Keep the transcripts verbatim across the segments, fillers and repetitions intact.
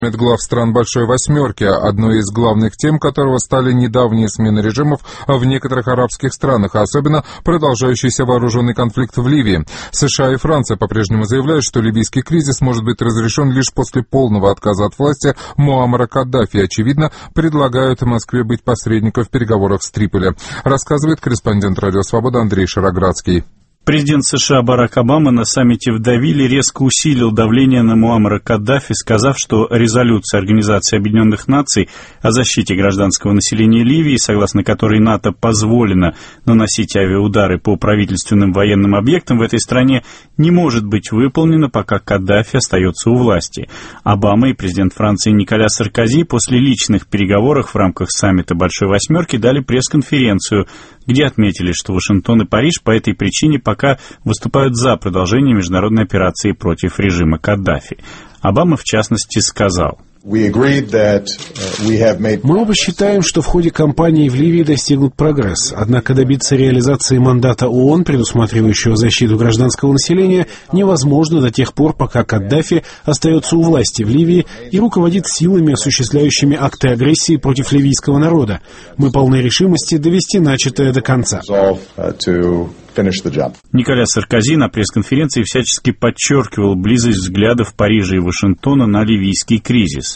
глав стран Большой Восьмерки, одной из главных тем которого стали недавние смены режимов в некоторых арабских странах, а особенно продолжающийся вооруженный конфликт в Ливии. США и Франция по-прежнему заявляют, что ливийский кризис может быть разрешен лишь после полного отказа от власти Муаммара Каддафи. Очевидно, предлагают Москве быть посредником в переговорах с Триполи. Рассказывает корреспондент Радио Свобода Андрей Шароградский. Президент США Барак Обама на саммите в Давиле резко усилил давление на Муаммара Каддафи, сказав, что резолюция Организации Объединенных Наций о защите гражданского населения Ливии, согласно которой НАТО позволено наносить авиаудары по правительственным военным объектам в этой стране, не может быть выполнена, пока Каддафи остается у власти. Обама и президент Франции Николя Саркози после личных переговоров в рамках саммита Большой Восьмерки дали пресс-конференцию, где отметили, что Вашингтон и Париж по этой причине пока выступают за продолжение международной операции против режима Каддафи. Обама, в частности, сказал: Мы оба считаем, что в ходе кампании в Ливии достигнут прогресс, однако добиться реализации мандата ООН, предусматривающего защиту гражданского населения, невозможно до тех пор, пока Каддафи остается у власти в Ливии и руководит силами, осуществляющими акты агрессии против ливийского народа. Мы полны решимости довести начатое до конца. Николя Саркози на пресс-конференции всячески подчеркивал близость взглядов Парижа и Вашингтона на ливийский кризис.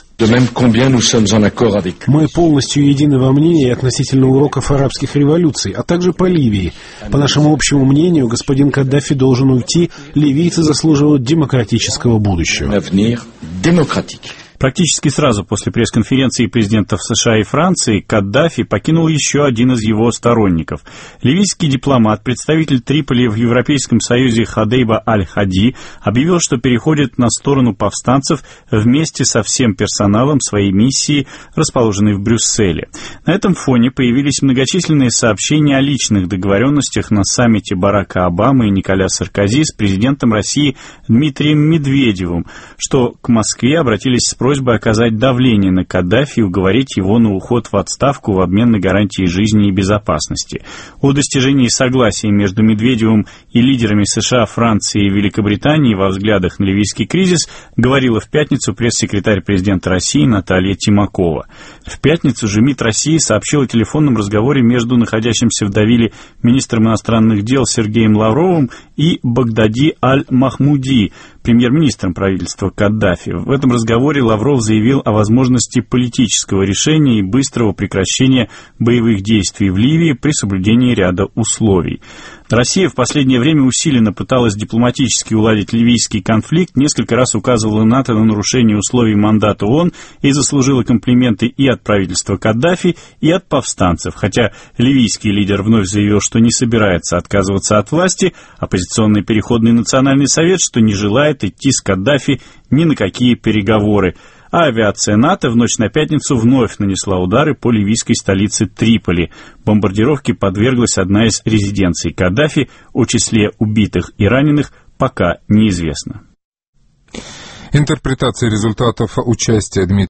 Мы полностью едины во мнении относительно уроков арабских революций, а также по Ливии. По нашему общему мнению, господин Каддафи должен уйти, ливийцы заслуживают демократического будущего. Практически сразу после пресс-конференции президентов США и Франции Каддафи покинул еще один из его сторонников. Ливийский дипломат, представитель Триполи в Европейском Союзе Ходейба Аль-Хади, объявил, что переходит на сторону повстанцев вместе со всем персоналом своей миссии, расположенной в Брюсселе. На этом фоне появились многочисленные сообщения о личных договоренностях на саммите Барака Обамы и Николя Саркози с президентом России Дмитрием Медведевым, что к Москве обратились с просьбой оказать давление на Каддафи и уговорить его на уход в отставку в обмен на гарантии жизни и безопасности. О достижении согласия между Медведевым и лидерами США, Франции и Великобритании во взглядах на ливийский кризис говорила в пятницу пресс-секретарь президента России Наталья Тимакова. В пятницу же МИД России сообщил о телефонном разговоре между находящимся в Давиле министром иностранных дел Сергеем Лавровым и Багдади Аль-Махмуди, премьер-министром правительства Каддафи. В этом разговоре Лавров заявил о возможности политического решения и быстрого прекращения боевых действий в Ливии при соблюдении ряда условий. Россия в последнее время усиленно пыталась дипломатически уладить ливийский конфликт, несколько раз указывала НАТО на нарушение условий мандата ООН и заслужила комплименты и от правительства Каддафи, и от повстанцев, хотя ливийский лидер вновь заявил, что не собирается отказываться от власти, оппозиционный Переходный национальный совет, что не желает идти с Каддафи ни на какие переговоры. А авиация НАТО в ночь на пятницу вновь нанесла удары по ливийской столице Триполи. Бомбардировке подверглась одна из резиденций Каддафи. О числе убитых и раненых пока неизвестно. Интерпретация результатов участия Дмитрия